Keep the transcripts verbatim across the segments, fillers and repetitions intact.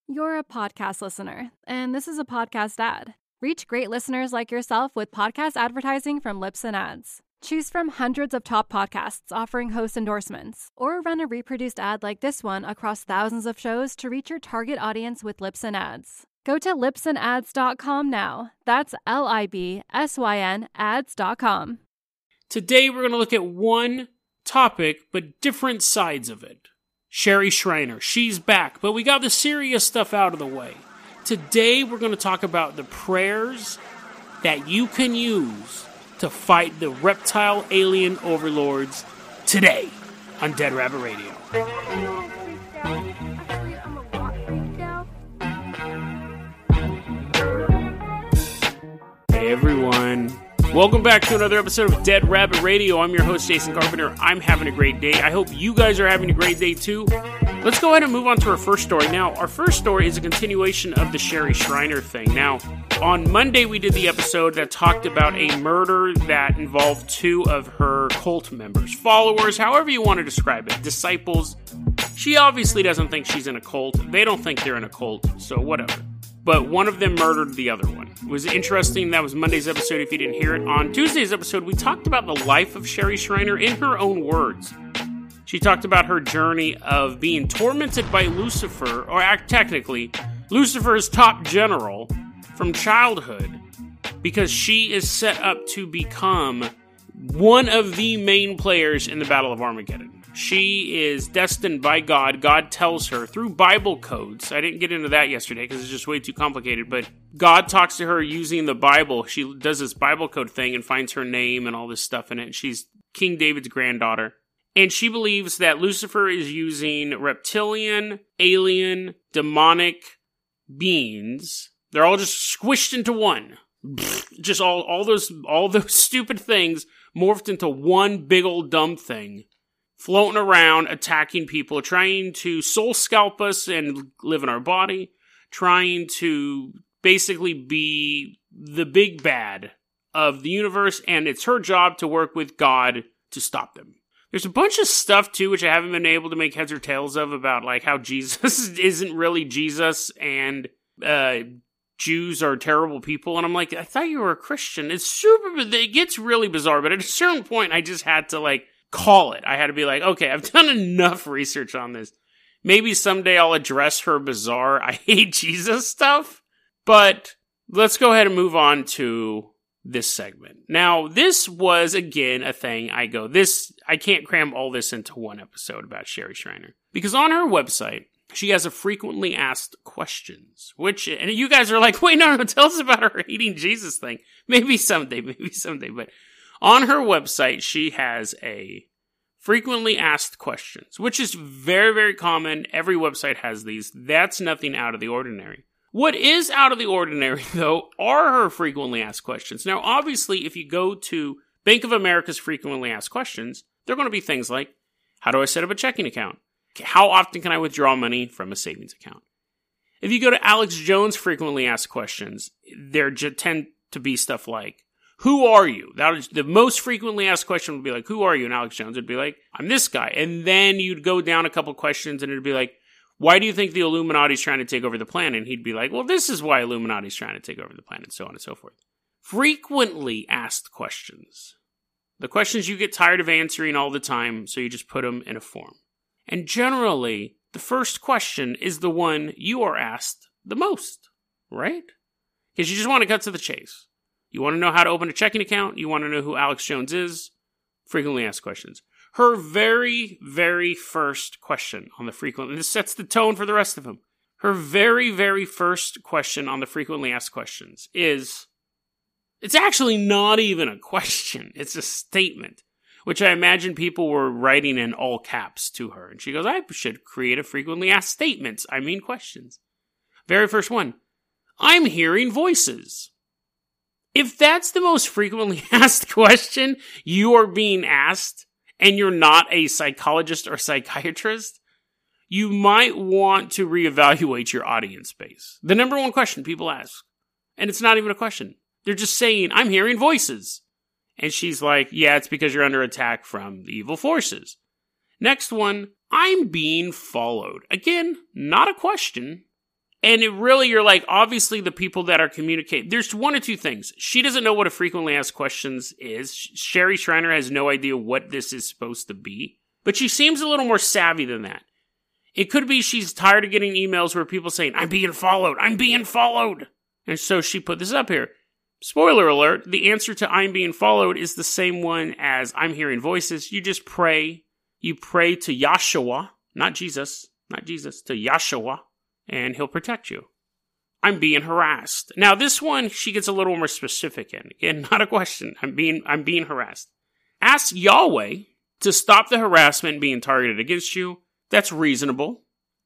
You're a podcast listener, and this is a podcast ad. Reach great listeners like yourself with podcast advertising from Libsyn Ads. Choose from hundreds of top podcasts offering host endorsements, or run a reproduced ad like this one across thousands of shows to reach your target audience with Libsyn Ads. Go to libsyn ads dot com now. That's L I B S Y N ads dot com. Today we're going to look at one topic, but different sides of it. Sherry Shriner, she's back, but we got the serious stuff out of the way. Today we're going to talk about the prayers that you can use to fight the reptile alien overlords today on Dead Rabbit Radio. Hey everyone. Welcome back to another episode of Dead Rabbit Radio. I'm your host, Jason Carpenter. I'm having a great day. I hope you guys are having a great day too. Let's go ahead and move on to our first story. Now, our first story is a continuation of the Sherry Shriner thing. Now, on Monday we did the episode that talked about a murder that involved two of her cult members, followers, however you want to describe it, disciples. She obviously doesn't think she's in a cult. They don't think they're in a cult, so whatever. But one of them murdered the other one. It was interesting. That was Monday's episode, if you didn't hear it. On Tuesday's episode, we talked about the life of Sherry Shriner in her own words. She talked about her journey of being tormented by Lucifer, or technically, Lucifer's top general from childhood, because she is set up to become one of the main players in the Battle of Armageddon. She is destined by God. God tells her through Bible codes. I didn't get into that yesterday because it's just way too complicated, but God talks to her using the Bible. She does this Bible code thing and finds her name and all this stuff in it. She's King David's granddaughter. And she believes that Lucifer is using reptilian, alien, demonic beings. They're all just squished into one. Just all, all those, all those stupid things morphed into one big old dumb thing. Floating around, attacking people, trying to soul scalp us and live in our body, trying to basically be the big bad of the universe, and it's her job to work with God to stop them. There's a bunch of stuff, too, which I haven't been able to make heads or tails of, about like how Jesus isn't really Jesus, and uh, Jews are terrible people, and I'm like, I thought you were a Christian. It's super, it gets really bizarre, but at a certain point, I just had to, like, call it. I had to be like, okay, I've done enough research on this. Maybe someday I'll address her bizarre I hate Jesus stuff, but let's go ahead and move on to this segment. Now, this was, again, a thing I go, this, I can't cram all this into one episode about Sherry Shriner. Because on her website, she has a frequently asked questions, which, and you guys are like, wait, no, no, tell us about her hating Jesus thing. Maybe someday, maybe someday, but on her website, she has a frequently asked questions, which is very, very common. Every website has these. That's nothing out of the ordinary. What is out of the ordinary, though, are her frequently asked questions. Now, obviously, if you go to Bank of America's frequently asked questions, they're going to be things like, how do I set up a checking account? How often can I withdraw money from a savings account? If you go to Alex Jones' frequently asked questions, there tend to be stuff like, who are you? That is the most frequently asked question would be like, who are you? And Alex Jones would be like, I'm this guy. And then you'd go down a couple questions and it'd be like, why do you think the Illuminati's trying to take over the planet? And he'd be like, well, this is why Illuminati's trying to take over the planet, so on and so forth. Frequently asked questions. The questions you get tired of answering all the time, so you just put them in a form. And generally, the first question is the one you are asked the most, right? Because you just want to cut to the chase. You want to know how to open a checking account? You want to know who Alex Jones is? Frequently asked questions. Her very, very first question on the frequently, this sets the tone for the rest of them. Her very, very first question on the frequently asked questions is, it's actually not even a question. It's a statement, which I imagine people were writing in all caps to her. And she goes, I should create a frequently asked statements. I mean questions. Very first one. I'm hearing voices. If that's the most frequently asked question you are being asked, and you're not a psychologist or psychiatrist, you might want to reevaluate your audience base. The number one question people ask, and it's not even a question. They're just saying, I'm hearing voices. And she's like, yeah, it's because you're under attack from the evil forces. Next one, I'm being followed. Again, not a question. And it really, you're like, obviously the people that are communicating, there's one or two things. She doesn't know what a frequently asked questions is. Sherry Shriner has no idea what this is supposed to be. But she seems a little more savvy than that. It could be she's tired of getting emails where people saying, I'm being followed, I'm being followed. And so she put this up here. Spoiler alert, the answer to I'm being followed is the same one as I'm hearing voices. You just pray. You pray to Yahshua, not Jesus, not Jesus, to Yahshua. And he'll protect you. I'm being harassed. Now, this one, she gets a little more specific in. Again, not a question. I'm being I'm being harassed. Ask Yahweh to stop the harassment being targeted against you. That's reasonable.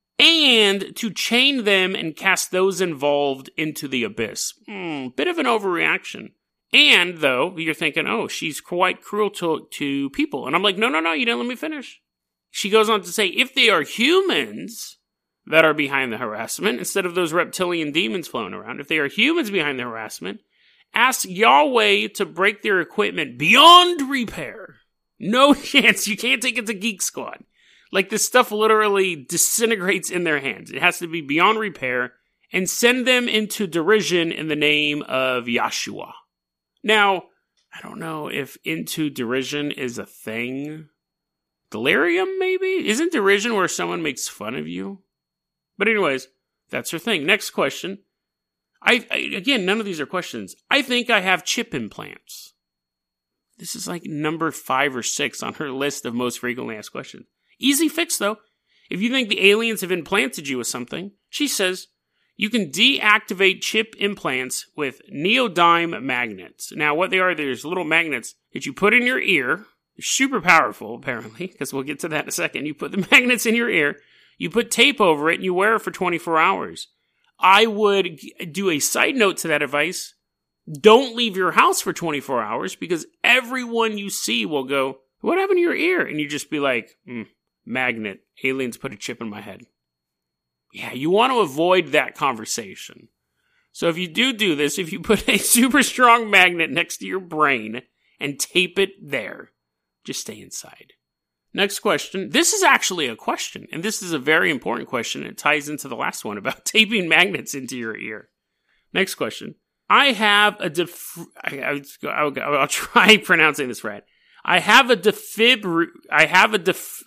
And to chain them and cast those involved into the abyss. Hmm, bit of an overreaction. And, though, you're thinking, oh, she's quite cruel to, to people. And I'm like, no, no, no, you didn't let me finish. She goes on to say, if they are humans that are behind the harassment, instead of those reptilian demons floating around, if they are humans behind the harassment, ask Yahweh to break their equipment beyond repair. No chance. You can't take it to Geek Squad. Like, this stuff literally disintegrates in their hands. It has to be beyond repair, and send them into derision in the name of Yahshua. Now, I don't know if into derision is a thing. Delirium, maybe? Isn't derision where someone makes fun of you? But anyways, that's her thing. Next question. I, I again, none of these are questions. I think I have chip implants. This is like number five or six on her list of most frequently asked questions. Easy fix, though. If you think the aliens have implanted you with something, she says, you can deactivate chip implants with neodyme magnets. Now, what they are, there's little magnets that you put in your ear. They're super powerful, apparently, because we'll get to that in a second. You put the magnets in your ear. You put tape over it, and you wear it for twenty-four hours. I would do a side note to that advice. Don't leave your house for twenty-four hours, because everyone you see will go, what happened to your ear? And you just be like, mm, magnet. Aliens put a chip in my head. Yeah, you want to avoid that conversation. So if you do do this, if you put a super strong magnet next to your brain and tape it there, just stay inside. Next question. This is actually a question, and this is a very important question. It ties into the last one about taping magnets into your ear. Next question. I have a def... I, I'll, I'll try pronouncing this right. I have a defib... I have a def...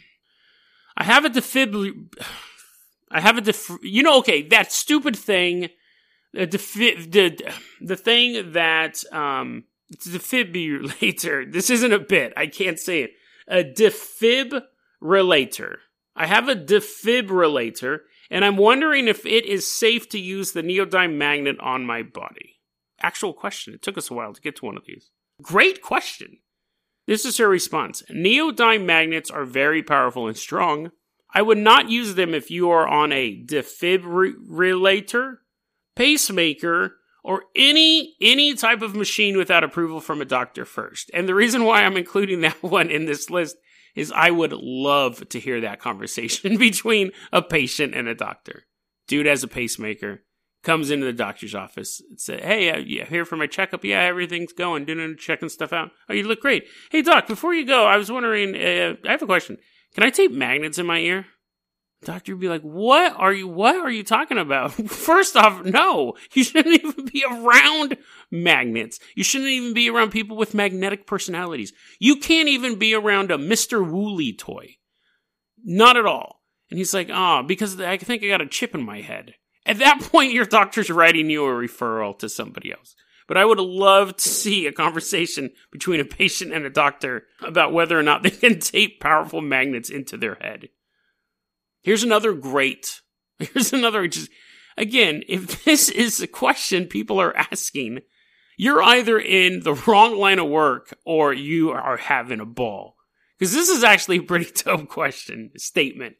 I have a defib... I have a def... You know, okay, that stupid thing, the defi... the the thing that um, it's a defibrillator. This isn't a bit. I can't say it. A defibrillator. I have a defibrillator, and I'm wondering if it is safe to use the neodyme magnet on my body. Actual question. It took us a while to get to one of these. Great question. This is her response. Neodyme magnets are very powerful and strong. I would not use them if you are on a defibrillator, pacemaker, or any any type of machine without approval from a doctor first. And the reason why I'm including that one in this list is I would love to hear that conversation between a patient and a doctor. Dude has a pacemaker, comes into the doctor's office, and says, hey, uh, yeah, here for my checkup. Yeah, everything's going, doing checking stuff out. Oh, you look great. Hey, doc, before you go, I was wondering, uh, I have a question. Can I tape magnets in my ear? Doctor would be like, what are you, what are you talking about? First off, no, you shouldn't even be around magnets. You shouldn't even be around people with magnetic personalities. You can't even be around a Mister Wooly toy. Not at all. And he's like, ah, oh, because I think I got a chip in my head. At that point, your doctor's writing you a referral to somebody else. But I would love to see a conversation between a patient and a doctor about whether or not they can tape powerful magnets into their head. Here's another great, here's another, just, again, if this is a question people are asking, you're either in the wrong line of work or you are having a ball. Because this is actually a pretty dope question, statement.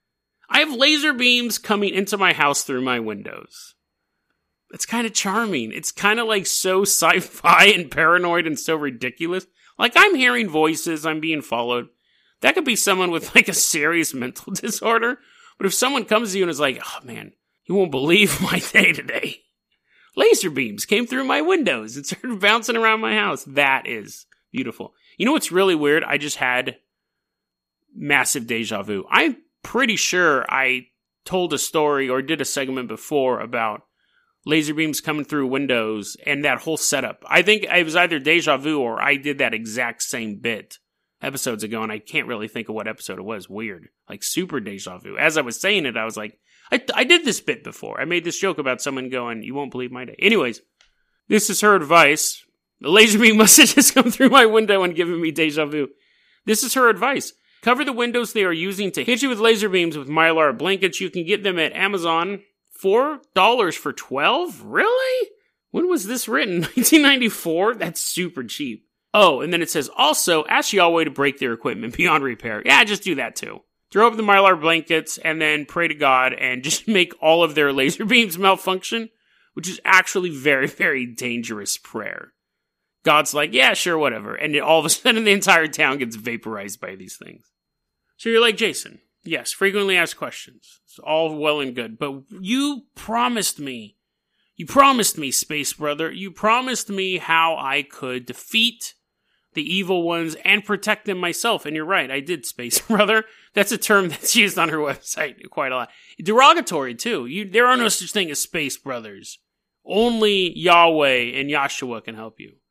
I have laser beams coming into my house through my windows. It's kind of charming. It's kind of like so sci-fi and paranoid and so ridiculous. Like, I'm hearing voices, I'm being followed. That could be someone with, like, a serious mental disorder. But if someone comes to you and is like, oh, man, you won't believe my day today. Laser beams came through my windows and started bouncing around my house. That is beautiful. You know what's really weird? I just had massive deja vu. I'm pretty sure I told a story or did a segment before about laser beams coming through windows and that whole setup. I think it was either Deja Vu or I did that exact same bit episodes ago, and I can't really think of what episode it was. Weird. Like super Deja Vu. As I was saying it, I was like, I, I did this bit before. I made this joke about someone going, you won't believe my day. Anyways, this is her advice. The laser beam must have just come through my window and given me deja vu. This is her advice. Cover the windows they are using to hit you with laser beams with Mylar blankets. You can get them at Amazon. four dollars for twelve? Really? When was this written? nineteen ninety-four? That's super cheap. Oh, and then it says, also, ask Yahweh to break their equipment beyond repair. Yeah, just do that too. Throw up the Mylar blankets and then pray to God and just make all of their laser beams malfunction, which is actually very, very dangerous prayer. God's like, yeah, sure, whatever. And all of a sudden, the entire town gets vaporized by these things. So you're like, Jason, yes, frequently asked questions. It's all well and good. But you promised me, you promised me, Space Brother, you promised me how I could defeat the evil ones and protect them myself. And you're right, I did, Space Brother. That's a term that's used on her website quite a lot. Derogatory, too. You, there are no such thing as Space Brothers. Only Yahweh and Yahshua can help you.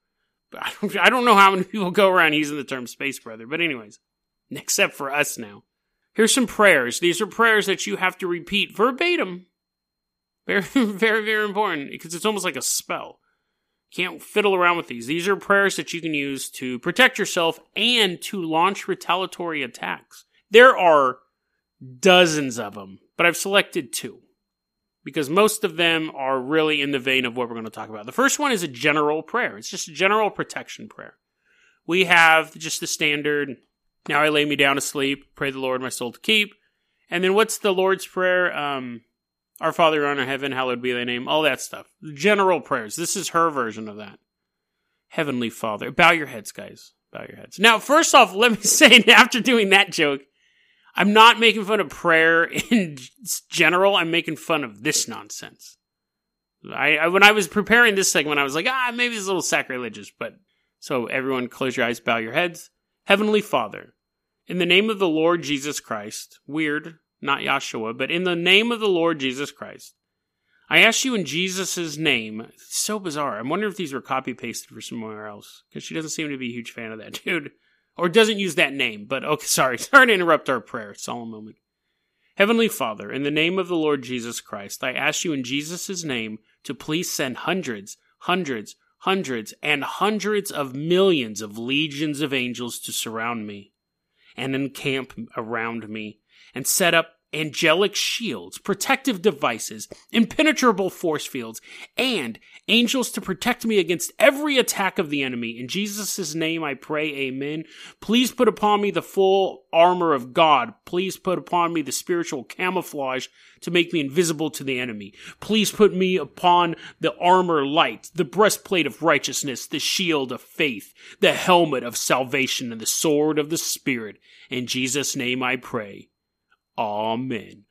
I don't know how many people go around using the term Space Brother, but anyways, except for us now. Here's some prayers. These are prayers that you have to repeat verbatim. Very, very, very important, because it's almost like a spell. Can't fiddle around with these. These are prayers that you can use to protect yourself and to launch retaliatory attacks. There are dozens of them, but I've selected two, because most of them are really in the vein of what we're going to talk about. The first one is a general prayer. It's just a general protection prayer. We have just the standard, now I lay me down to sleep, pray the Lord my soul to keep. And then what's the Lord's Prayer? Um, Our Father who art in heaven, hallowed be thy name. All that stuff. General prayers. This is her version of that. Heavenly Father. Bow your heads, guys. Bow your heads. Now, first off, let me say, after doing that joke, I'm not making fun of prayer in general. I'm making fun of this nonsense. I, I when I was preparing this segment, I was like, ah, maybe it's a little sacrilegious. But so everyone, close your eyes, bow your heads. Heavenly Father, in the name of the Lord Jesus Christ, weird, not Yahshua, but in the name of the Lord Jesus Christ, I ask you in Jesus' name. It's so bizarre. I'm wondering if these were copy pasted for somewhere else, because she doesn't seem to be a huge fan of that dude. Or doesn't use that name, but okay, sorry. Sorry to interrupt our prayer. Solemn moment. Heavenly Father, in the name of the Lord Jesus Christ, I ask you in Jesus' name to please send hundreds, hundreds, hundreds, and hundreds of millions of legions of angels to surround me and encamp around me and set up angelic shields, protective devices, impenetrable force fields, and angels to protect me against every attack of the enemy. In Jesus' name I pray, amen. Please put upon me the full armor of God. Please put upon me the spiritual camouflage to make me invisible to the enemy. Please put me upon the armor light, the breastplate of righteousness, the shield of faith, the helmet of salvation, and the sword of the Spirit. In Jesus' name I pray. Amen.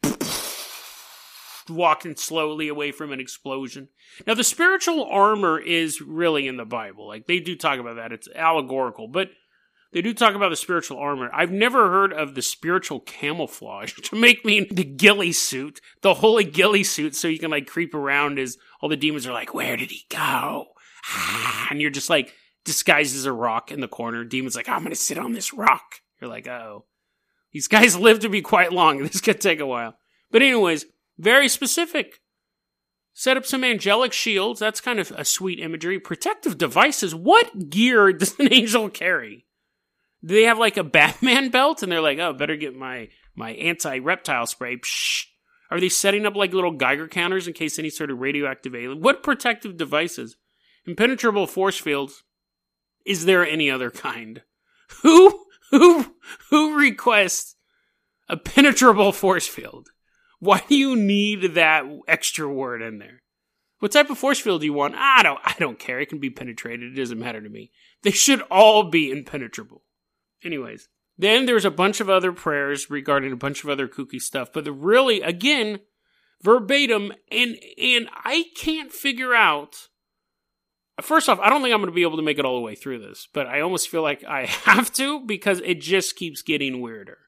Walking slowly away from an explosion. Now, the spiritual armor is really in the Bible. Like, they do talk about that. It's allegorical, but they do talk about the spiritual armor. I've never heard of the spiritual camouflage to make me the ghillie suit, the holy ghillie suit, so you can, like, creep around as all the demons are like, where did he go? And you're just, like, disguised as a rock in the corner. Demon's like, I'm going to sit on this rock. You're like, oh. These guys live to be quite long. This could take a while. But anyways, very specific. Set up some angelic shields. That's kind of a sweet imagery. Protective devices. What gear does an angel carry? Do they have like a Batman belt? And they're like, oh, better get my, my anti-reptile spray. Psh. Are they setting up like little Geiger counters in case any sort of radioactive alien? What protective devices? Impenetrable force fields. Is there any other kind? Who? Who who requests a penetrable force field? Why do you need that extra word in there? What type of force field do you want? I don't I don't care. It can be penetrated. It doesn't matter to me. They should all be impenetrable. Anyways, then there's a bunch of other prayers regarding a bunch of other kooky stuff, but the really, again, verbatim, and and I can't figure out. First off, I don't think I'm going to be able to make it all the way through this, but I almost feel like I have to because it just keeps getting weirder.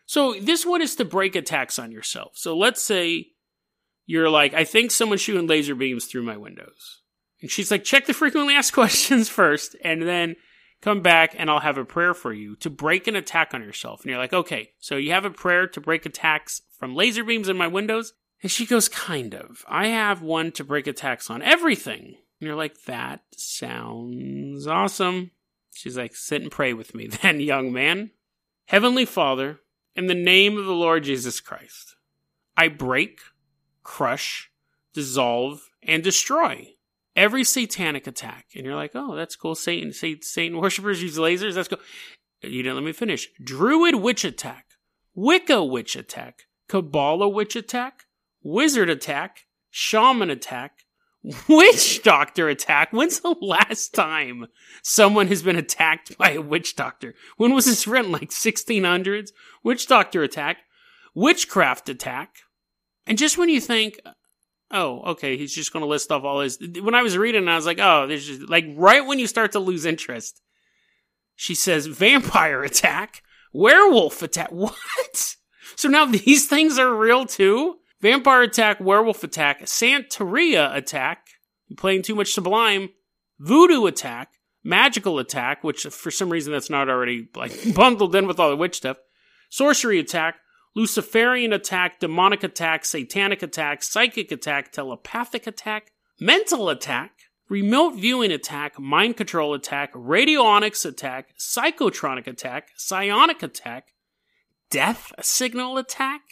So this one is to break attacks on yourself. So let's say you're like, I think someone's shooting laser beams through my windows. And she's like, check the frequently asked questions first, and then come back and I'll have a prayer for you to break an attack on yourself. And you're like, okay, so you have a prayer to break attacks from laser beams in my windows? And she goes, kind of. I have one to break attacks on everything. And you're like, that sounds awesome. She's like, sit and pray with me then, young man. Heavenly Father, in the name of the Lord Jesus Christ, I break, crush, dissolve, and destroy every satanic attack. And you're like, oh, that's cool. Satan, Satan, Satan worshippers use lasers. That's cool. You didn't let me finish. Druid witch attack, Wicca witch attack, Kabbalah witch attack, wizard attack, shaman attack, witch doctor attack. When's the last time someone has been attacked by a witch doctor? When was this written? Like sixteen hundreds? Witch doctor attack, witchcraft attack. And just when you think, oh, okay, he's just going to list off all his... When I was reading, I was like, oh, there's just... Like, right when you start to lose interest, she says, vampire attack, werewolf attack. What? So now these things are real too? Vampire attack, werewolf attack, Santeria attack, you're playing too much Sublime, voodoo attack, magical attack, which for some reason that's not already like bundled in with all the witch stuff, sorcery attack, Luciferian attack, demonic attack, satanic attack, psychic attack, telepathic attack, mental attack, remote viewing attack, mind control attack, radionics attack, psychotronic attack, psionic attack, death signal attack?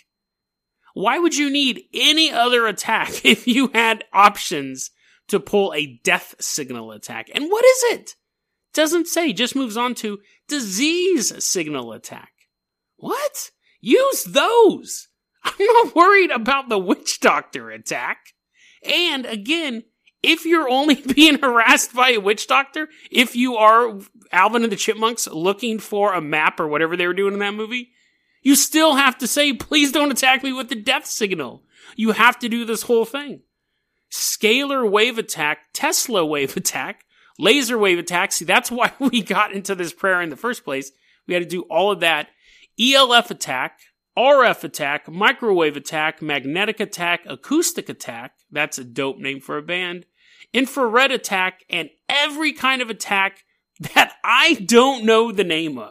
Why would you need any other attack if you had options to pull a death signal attack? And what is it? Doesn't say, just moves on to disease signal attack. What? Use those. I'm not worried about the witch doctor attack. And again, if you're only being harassed by a witch doctor, if you are Alvin and the Chipmunks looking for a map or whatever they were doing in that movie, you still have to say, please don't attack me with the death signal. You have to do this whole thing. Scalar wave attack, Tesla wave attack, laser wave attack. See, that's why we got into this prayer in the first place. We had to do all of that. E L F attack, R F attack, microwave attack, magnetic attack, acoustic attack. That's a dope name for a band. Infrared attack, and every kind of attack that I don't know the name of.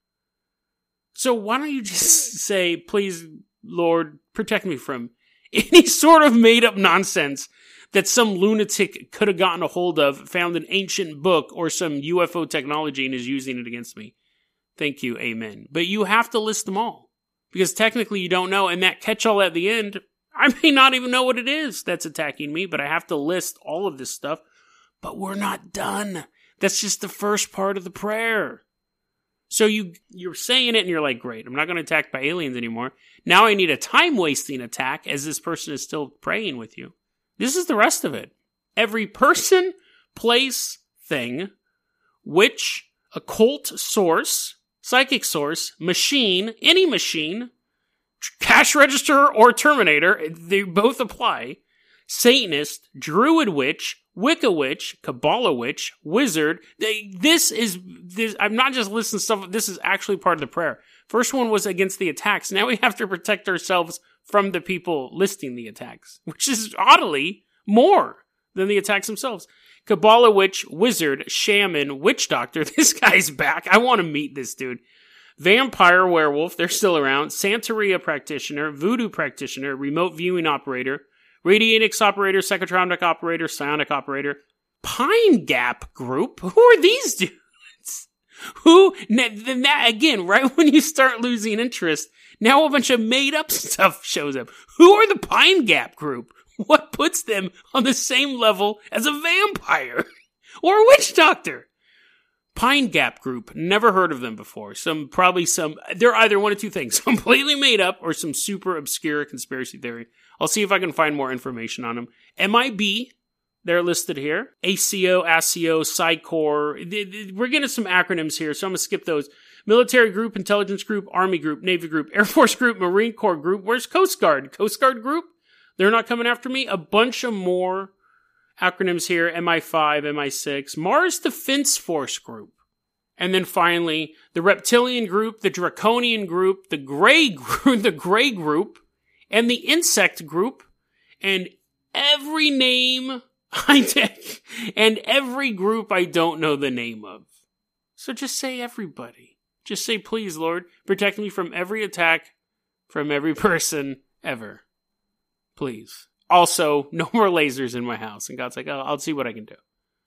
So why don't you just say, please, Lord, protect me from any sort of made-up nonsense that some lunatic could have gotten a hold of, found an ancient book or some U F O technology and is using it against me. Thank you, amen. But you have to list them all, because technically you don't know, and that catch-all at the end, I may not even know what it is that's attacking me, but I have to list all of this stuff. But we're not done. That's just the first part of the prayer. So you, you're saying it and you're like, great, I'm not going to attack by aliens anymore. Now I need a time-wasting attack as this person is still praying with you. This is the rest of it. Every person, place, thing, witch, occult source, psychic source, machine, any machine, cash register or terminator, they both apply, Satanist, druid witch, Wicca witch, Kabbalah witch, wizard. They, this is, this, I'm not just listing stuff, this is actually part of the prayer. First one was against the attacks. Now we have to protect ourselves from the people listing the attacks, which is oddly more than the attacks themselves. Kabbalah witch, wizard, shaman, witch doctor. This guy's back. I want to meet this dude. Vampire werewolf, they're still around. Santeria practitioner, voodoo practitioner, remote viewing operator, radionics operator, psychotronic operator, psionic operator, Pine Gap group. Who are these dudes? Who, then that, again, right when you start losing interest, now a bunch of made up stuff shows up. Who are the Pine Gap group? What puts them on the same level as a vampire or a witch doctor? Pine Gap group, never heard of them before. Some, probably some, they're either one of two things, completely made up or some super obscure conspiracy theory. I'll see if I can find more information on them. M I B, they're listed here. A C O, A S I O, PsyCorps. We're getting some acronyms here, so I'm going to skip those. Military group, intelligence group, Army group, Navy group, Air Force group, Marine Corps group. Where's Coast Guard? Coast Guard group? They're not coming after me. A bunch of more acronyms here. M I five, M I six. Mars Defense Force group. And then finally, the reptilian group, the draconian group, the gray group, the gray group, and the insect group, and every name I take, and every group I don't know the name of. So just say everybody. Just say, please, Lord, protect me from every attack from every person ever. Please. Also, no more lasers in my house. And God's like, oh, I'll see what I can do.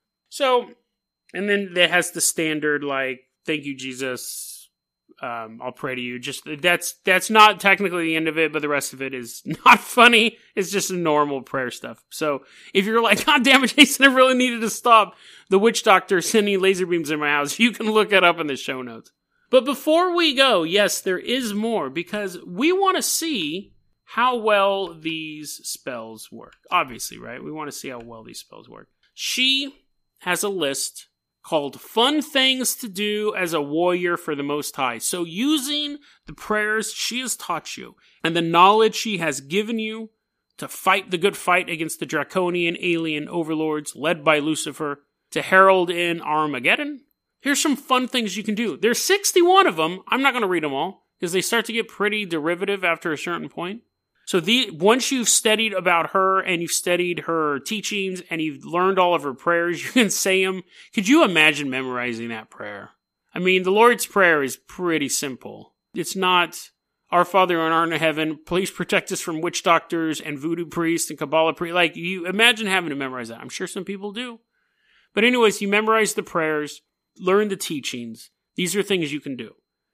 So, and then it has the standard, like, thank you, Jesus. Um, I'll pray to you. Just that's that's not technically the end of it, but the rest of it is not funny. It's just normal prayer stuff. So if you're like, God damn it, Jason, I really needed to stop the witch doctor sending laser beams in my house, you can look it up in the show notes. But before we go, yes, there is more, because we want to see how well these spells work. Obviously, right? We want to see how well these spells work. She has a list called Fun Things to Do as a Warrior for the Most High. So using the prayers she has taught you and the knowledge she has given you to fight the good fight against the draconian alien overlords led by Lucifer to herald in Armageddon, here's some fun things you can do. There's sixty-one of them. I'm not going to read them all because they start to get pretty derivative after a certain point. So the once you've studied about her and you've studied her teachings and you've learned all of her prayers, you can say them. Could you imagine memorizing that prayer? I mean, the Lord's Prayer is pretty simple. It's not, Our Father who art in heaven, please protect us from witch doctors and voodoo priests and Kabbalah priests. Like, you imagine having to memorize that. I'm sure some people do. But anyways, you memorize the prayers, learn the teachings. These are things you can do.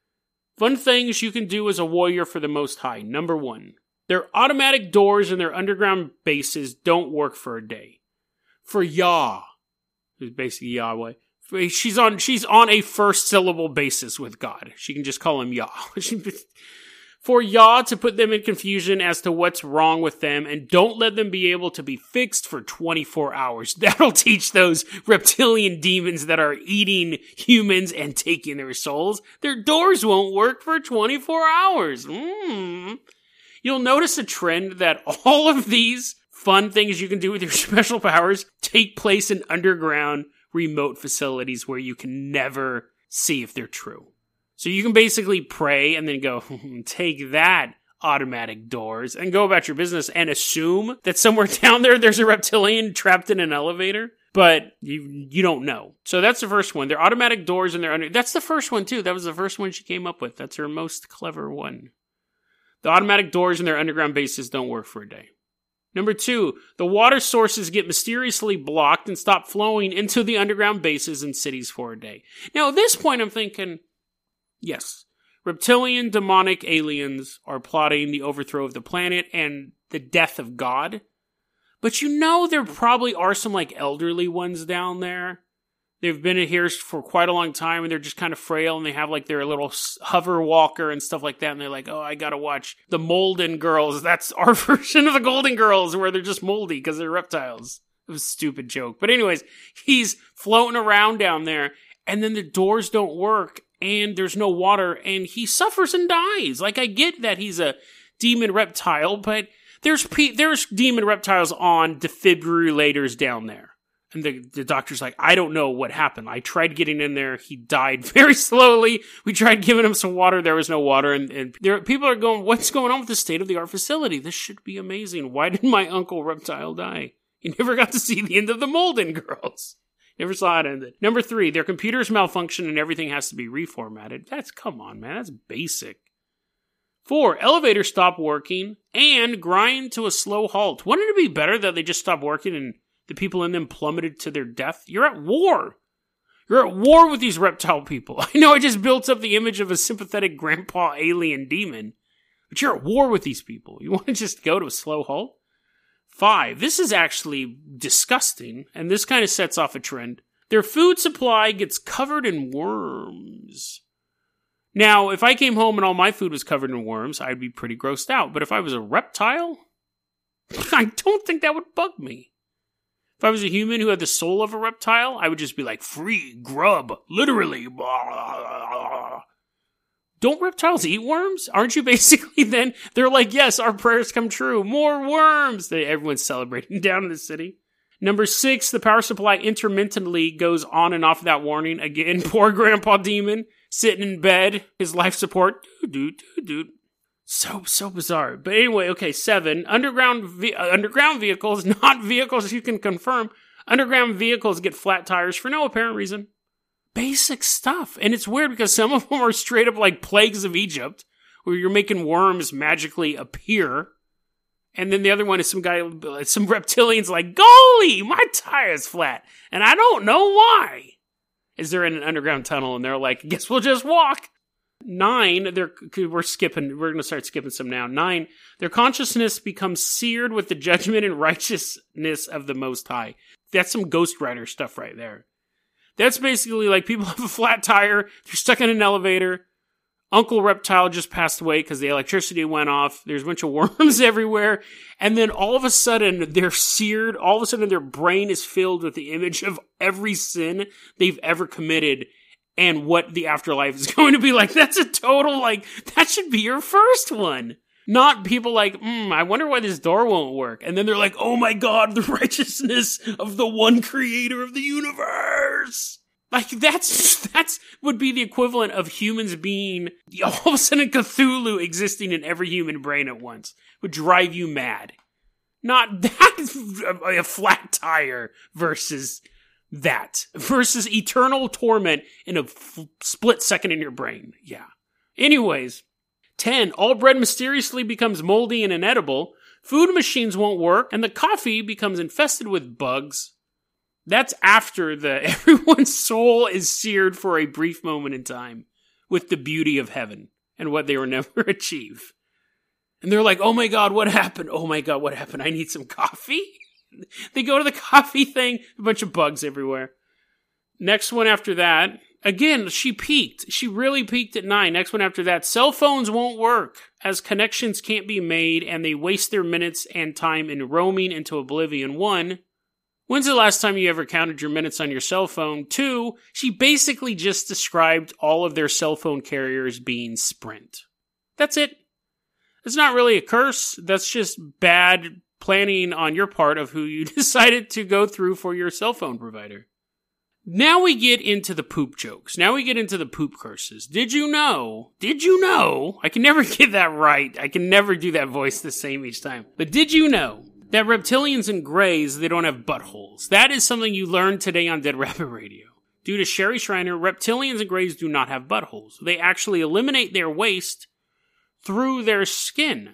Fun things you can do as a warrior for the Most High. Number one. Their automatic doors and their underground bases don't work for a day. For Yah, who's basically Yahweh, she's on she's on a first syllable basis with God. She can just call him Yah. For Yah to put them in confusion as to what's wrong with them, and don't let them be able to be fixed for twenty-four hours. That'll teach those reptilian demons that are eating humans and taking their souls. Their doors won't work for twenty-four hours. Mmm. You'll notice a trend that all of these fun things you can do with your special powers take place in underground remote facilities where you can never see if they're true. So you can basically pray and then go, take that, automatic doors, and go about your business and assume that somewhere down there there's a reptilian trapped in an elevator, but you you don't know. So that's the first one. They're automatic doors and they're under... That's the first one too. That was the first one she came up with. That's her most clever one. The automatic doors in their underground bases don't work for a day. Number two, the water sources get mysteriously blocked and stop flowing into the underground bases and cities for a day. Now, at this point, I'm thinking, yes, reptilian demonic aliens are plotting the overthrow of the planet and the death of God. But you know there probably are some, like, elderly ones down there. They've been here for quite a long time, and they're just kind of frail, and they have, like, their little hover walker and stuff like that, and they're like, oh, I gotta watch the Molden Girls. That's our version of the Golden Girls, where they're just moldy because they're reptiles. It was a stupid joke. But anyways, he's floating around down there, and then the doors don't work, and there's no water, and he suffers and dies. Like, I get that he's a demon reptile, but there's pe- there's demon reptiles on defibrillators down there. And the, the doctor's like, I don't know what happened. I tried getting in there. He died very slowly. We tried giving him some water. There was no water. And, and there, people are going, what's going on with the state-of-the-art facility? This should be amazing. Why did my uncle reptile die? You never got to see the end of the Molden Girls. Never saw it ended. Number three, their computers malfunction and everything has to be reformatted. That's, come on, man. That's basic. Four, elevators stop working and grind to a slow halt. Wouldn't it be better that they just stopped working and the people in them plummeted to their death? You're at war. You're at war with these reptile people. I know I just built up the image of a sympathetic grandpa alien demon, but you're at war with these people. You want to just go to a slow halt? Five, this is actually disgusting, and this kind of sets off a trend. Their food supply gets covered in worms. Now, if I came home and all my food was covered in worms, I'd be pretty grossed out. But if I was a reptile, I don't think that would bug me. If I was a human who had the soul of a reptile, I would just be like, free grub, literally. Don't reptiles eat worms? Aren't you basically then? They're like, yes, our prayers come true. More worms. They, everyone's celebrating down in the city. Number six, the power supply intermittently goes on and off without warning. Again, poor Grandpa Demon sitting in bed, his life support. Dude, dude, dude. So, so bizarre. But anyway, okay, seven, underground ve- uh, underground vehicles, not vehicles you can confirm. Underground vehicles get flat tires for no apparent reason. Basic stuff. And it's weird because some of them are straight up like Plagues of Egypt, where you're making worms magically appear. And then the other one is some guy, some reptilians like, golly, my tire's flat. And I don't know why. Is they're in an underground tunnel and they're like, guess we'll just walk. Nine, they're, we're skipping, we're going to start skipping some now. Nine, their consciousness becomes seared with the judgment and righteousness of the Most High. That's some Ghost Rider stuff right there. That's basically like people have a flat tire, they're stuck in an elevator. Uncle Reptile just passed away because the electricity went off. There's a bunch of worms everywhere. And then all of a sudden, they're seared. All of a sudden, their brain is filled with the image of every sin they've ever committed and what the afterlife is going to be like. That's a total, like, that should be your first one. Not people like, hmm, I wonder why this door won't work. And then they're like, oh my God, the righteousness of the one creator of the universe. Like, that's, that's, would be the equivalent of humans being, all of a sudden Cthulhu existing in every human brain at once. Would drive you mad. Not that, a flat tire versus that. Versus eternal torment in a f- split second in your brain. Yeah. Anyways. ten. All bread mysteriously becomes moldy and inedible. Food machines won't work. And the coffee becomes infested with bugs. That's after the everyone's soul is seared for a brief moment in time with the beauty of heaven and what they will never achieve. And they're like, oh my God, what happened? Oh my God, what happened? I need some coffee. They go to the coffee thing, a bunch of bugs everywhere. Next one after that, again, she peaked. She really peaked at nine. Next one after that, cell phones won't work as connections can't be made and they waste their minutes and time in roaming into oblivion. One, when's the last time you ever counted your minutes on your cell phone? Two, she basically just described all of their cell phone carriers being Sprint. That's it. It's not really a curse. That's just bad planning on your part of who you decided to go through for your cell phone provider. Now we get into the poop jokes. Now we get into the poop curses. Did you know? Did you know? I can never get that right. I can never do that voice the same each time. But did you know that reptilians and greys, they don't have buttholes? That is something you learned today on Dead Rabbit Radio. Due to Sherry Shriner, reptilians and greys do not have buttholes. They actually eliminate their waste through their skin.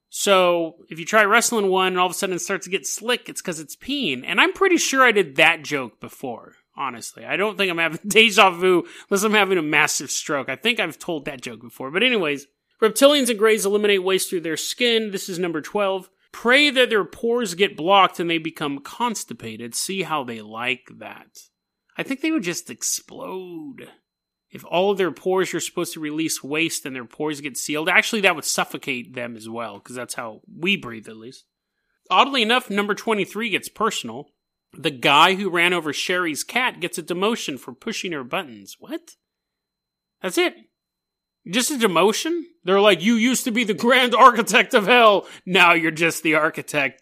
So, if you try wrestling one and all of a sudden it starts to get slick, it's because it's peeing. And I'm pretty sure I did that joke before, honestly. I don't think I'm having deja vu unless I'm having a massive stroke. I think I've told that joke before. But anyways, reptilians and greys eliminate waste through their skin. This is number twelve. Pray that their pores get blocked and they become constipated. See how they like that. I think they would just explode. If all of their pores are supposed to release waste and their pores get sealed, actually that would suffocate them as well, because that's how we breathe at least. Oddly enough, number twenty-three gets personal. The guy who ran over Sherry's cat gets a demotion for pushing her buttons. What? That's it. Just a demotion? They're like, you used to be the grand architect of hell. Now you're just the architect.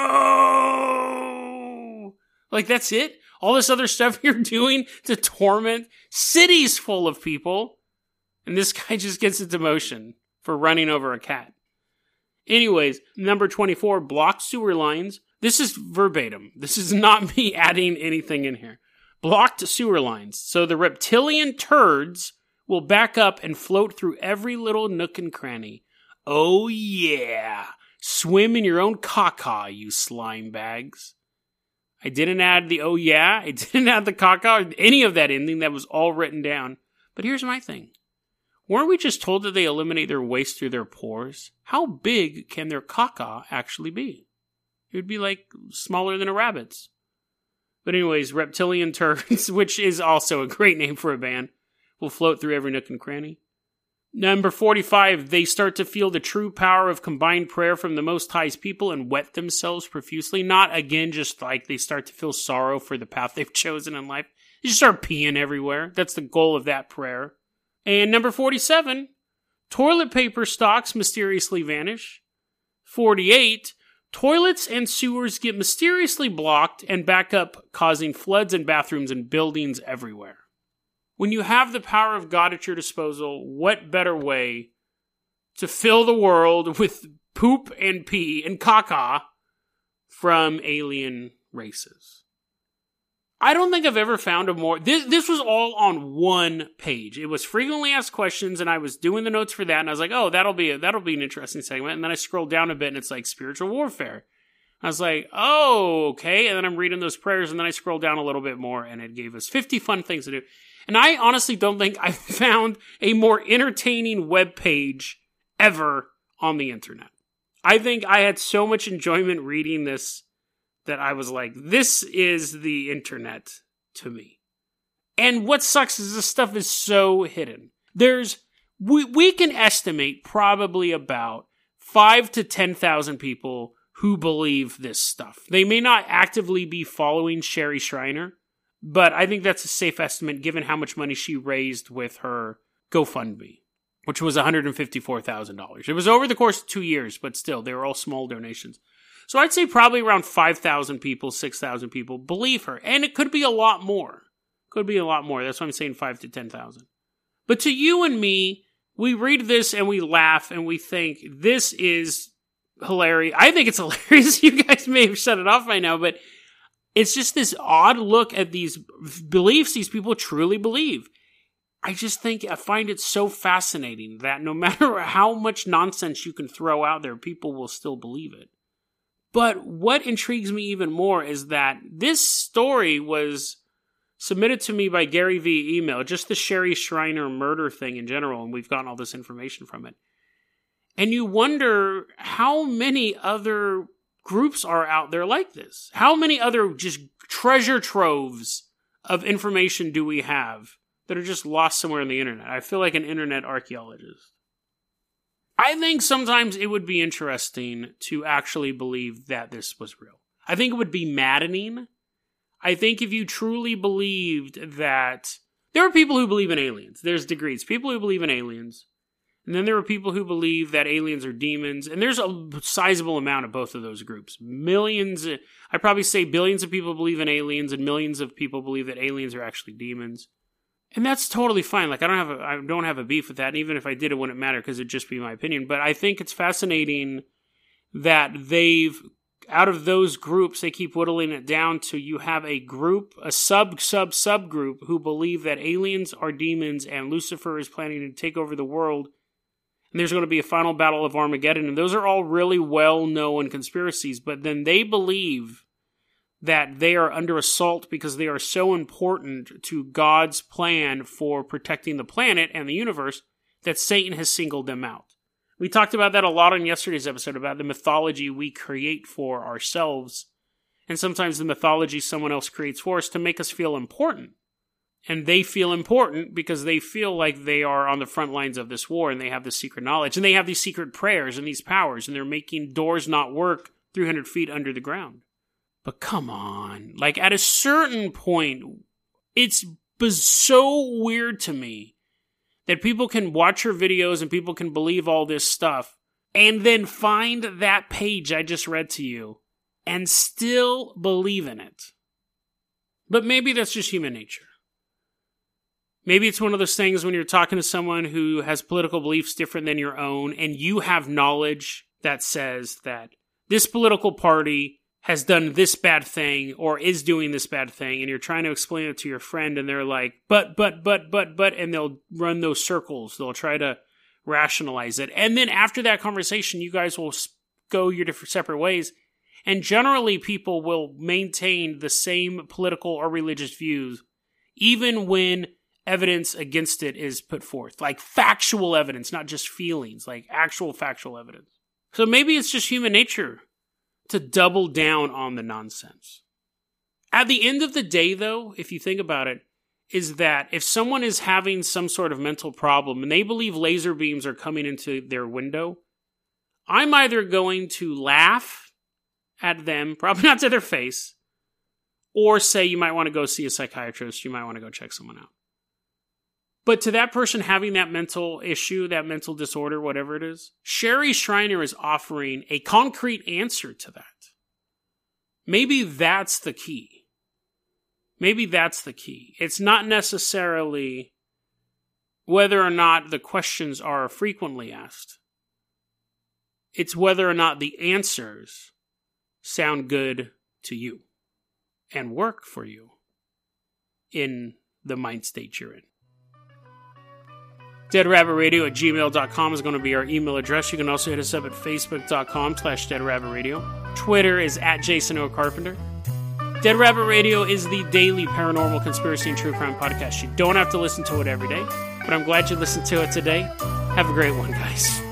No! Like, that's it? All this other stuff you're doing to torment cities full of people. And this guy just gets a demotion for running over a cat. Anyways, number twenty-four, blocked sewer lines. This is verbatim. This is not me adding anything in here. Blocked sewer lines. So the reptilian turds will back up and float through every little nook and cranny. Oh yeah. Swim in your own caca, you slime bags. I didn't add the oh yeah, I didn't add the caca, or any of that ending. That was all written down. But here's my thing. Weren't we just told that they eliminate their waste through their pores? How big can their caca actually be? It would be like smaller than a rabbit's. But anyways, reptilian turds, which is also a great name for a band, will float through every nook and cranny. Number forty-five, they start to feel the true power of combined prayer from the Most High's people and wet themselves profusely. Not, again, just like they start to feel sorrow for the path they've chosen in life. They just start peeing everywhere. That's the goal of that prayer. And number forty-seven, toilet paper stocks mysteriously vanish. forty-eight, Toilets and sewers get mysteriously blocked and back up, causing floods in bathrooms and buildings everywhere. When you have the power of God at your disposal, what better way to fill the world with poop and pee and caca from alien races? I don't think I've ever found a more... This this was all on one page. It was frequently asked questions, and I was doing the notes for that, and I was like, oh, that'll be a, that'll be an interesting segment. And then I scrolled down a bit, and it's like spiritual warfare. I was like, oh, okay. And then I'm reading those prayers, and then I scrolled down a little bit more, and it gave us fifty fun things to do. And I honestly don't think I found a more entertaining web page ever on the internet. I think I had so much enjoyment reading this that I was like, this is the internet to me. And what sucks is this stuff is so hidden. There's, we, we can estimate probably about five to ten thousand people who believe this stuff. They may not actively be following Sherry Shriner, but I think that's a safe estimate given how much money she raised with her GoFundMe, which was one hundred fifty-four thousand dollars. It was over the course of two years, but still, they were all small donations. So I'd say probably around five thousand people, six thousand people believe her. And it could be a lot more. Could be a lot more. That's why I'm saying five to ten thousand. But to you and me, we read this and we laugh and we think, this is hilarious. I think it's hilarious. You guys may have shut it off by now, but it's just this odd look at these beliefs these people truly believe. I just think, I find it so fascinating that no matter how much nonsense you can throw out there, people will still believe it. But what intrigues me even more is that this story was submitted to me by Gary via email, just the Sherry Shriner murder thing in general, and we've gotten all this information from it. And you wonder how many other groups are out there like this. How many other just treasure troves of information do we have that are just lost somewhere on the internet? I feel like an internet archaeologist. I think sometimes it would be interesting to actually believe that this was real. I think it would be maddening. I think if you truly believed that... There are people who believe in aliens. There's degrees. People who believe in aliens. And then there are people who believe that aliens are demons. And there's a sizable amount of both of those groups. Millions... I'd probably say billions of people believe in aliens, and millions of people believe that aliens are actually demons. And that's totally fine. Like, I don't have a, I don't have a beef with that. And even if I did, it wouldn't matter because it'd just be my opinion. But I think it's fascinating that they've, out of those groups, they keep whittling it down to you have a group, a sub, sub, subgroup who believe that aliens are demons and Lucifer is planning to take over the world. And there's going to be a final battle of Armageddon. And those are all really well-known conspiracies. But then they believe that they are under assault because they are so important to God's plan for protecting the planet and the universe that Satan has singled them out. We talked about that a lot on yesterday's episode about the mythology we create for ourselves, and sometimes the mythology someone else creates for us to make us feel important. And they feel important because they feel like they are on the front lines of this war and they have this secret knowledge and they have these secret prayers and these powers and they're making doors not work three hundred feet under the ground. But come on, like at a certain point, it's so weird to me that people can watch your videos and people can believe all this stuff and then find that page I just read to you and still believe in it. But maybe that's just human nature. Maybe it's one of those things when you're talking to someone who has political beliefs different than your own and you have knowledge that says that this political party has done this bad thing or is doing this bad thing, and you're trying to explain it to your friend, and they're like, but, but, but, but, but, and they'll run those circles. They'll try to rationalize it. And then after that conversation, you guys will go your different separate ways, and generally people will maintain the same political or religious views, even when evidence against it is put forth. Like factual evidence, not just feelings, like actual factual evidence. So maybe it's just human nature to double down on the nonsense. At the end of the day, though, if you think about it, is that if someone is having some sort of mental problem and they believe laser beams are coming into their window, I'm either going to laugh at them, probably not to their face, or say you might want to go see a psychiatrist, you might want to go check someone out. But to that person having that mental issue, that mental disorder, whatever it is, Sherry Shriner is offering a concrete answer to that. Maybe that's the key. Maybe that's the key. It's not necessarily whether or not the questions are frequently asked. It's whether or not the answers sound good to you and work for you in the mind state you're in. Dead Rabbit Radio at gmail dot com is going to be our email address. You can also hit us up at facebook.com slash Dead Rabbit Radio. Twitter is at Jason O. Carpenter. Dead Rabbit Radio is the daily paranormal conspiracy and true crime podcast. You don't have to listen to it every day, but I'm glad you listened to it today. Have a great one, guys.